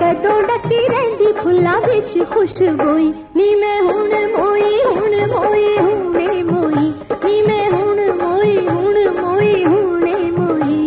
कदों डकी रहिंदी फुल्लां विच खुशबोई नी मैं हुण मोई हुणे मोई नी मैं हुण मोई हुणे मोई।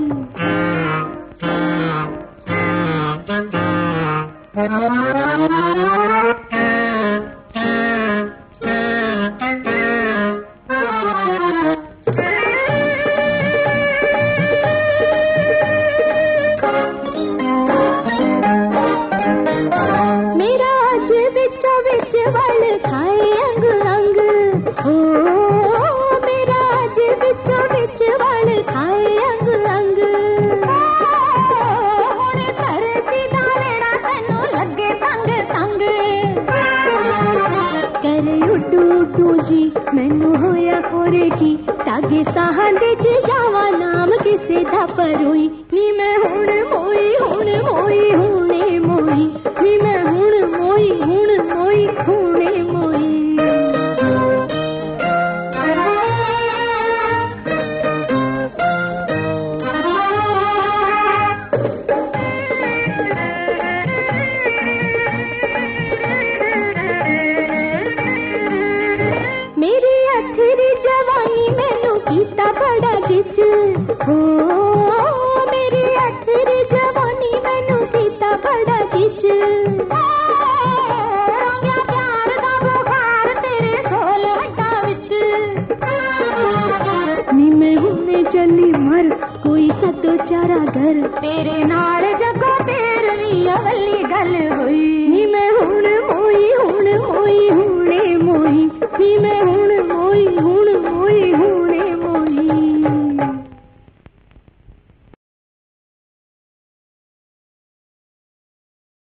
मैनू होया होरे की तागे साहां दे जावा नाम किसे दा परोई नी मैं हुण मोई हुणे मोई नी मैं हुण मोई हुणे मोई। हो मेरी अथरी जवानी मैनू सीता बड़ा किच प्यार दा बुखार तेरे सोल हड्डा विच नी मैं हुणे चली मर कोई सतो चारा घर तेरे नाल जगो तेरी अवली गल होई नी मैं हुण मोई हुणे मोई नी मैं हुण मोई